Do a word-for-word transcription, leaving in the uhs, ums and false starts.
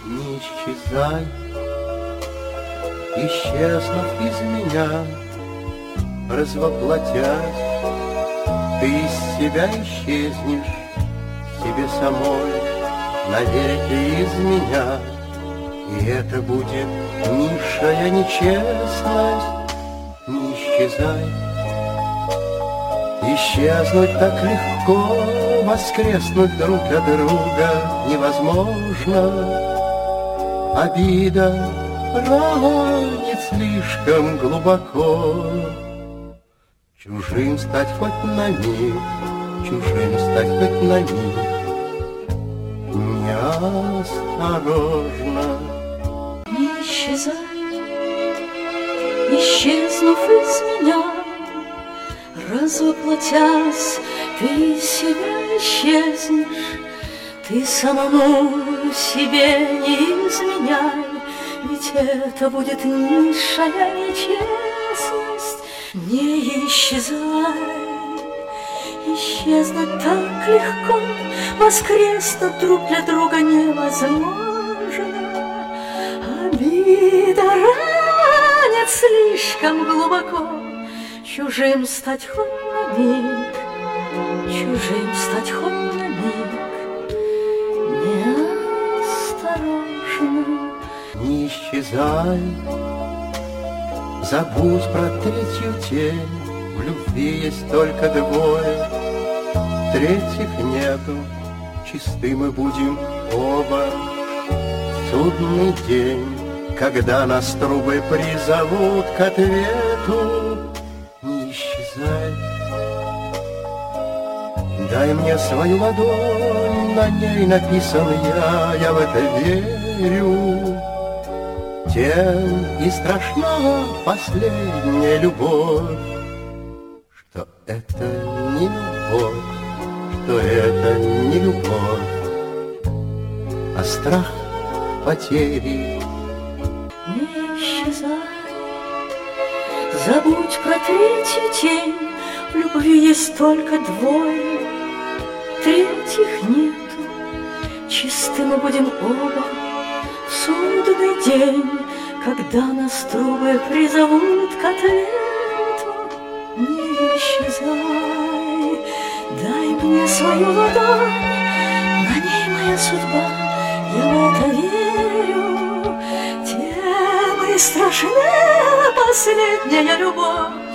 Не исчезай, исчезнув из меня, развоплотясь, ты из себя исчезнешь, себе самой навеки из меня. И это будет низшая нечестность. Не исчезай, исчезнуть так легко, воскреснуть друг для друга невозможно. Обида ранит слишком глубоко. Чужим стать хоть на миг, чужим стать хоть на миг неосторожно. Не исчезай, исчезнув из меня, развоплотясь, ты из себя исчезнешь. Ты самому себе не изменяй, ведь это будет низшая нечестность. Не исчезай, исчезнуть так легко, воскреснуть друг для друга невозможно. Обида ранит слишком глубоко. Чужим стать хоть на миг, чужим стать хоть на миг неосторожно. Не исчезай, забудь про третью тень. В любви есть только двое, третьих нету. Чисты мы будем оба в судный день, когда нас трубы призовут к ответу. Не исчезай, дай мне свою ладонь, на ней написан я, я в это верю. Тем и страшна последняя любовь, что это не любовь, что это не любовь, а страх потери. Не исчезай, забудь про третью тень. В любви есть только двое, третьих нету. Чисты мы будем оба в судный день, когда нас трубы призовут к ответу. Не исчезай, дай мне свою ладонь, на ней моя судьба, я в это верю. Тем и страшна последняя любовь,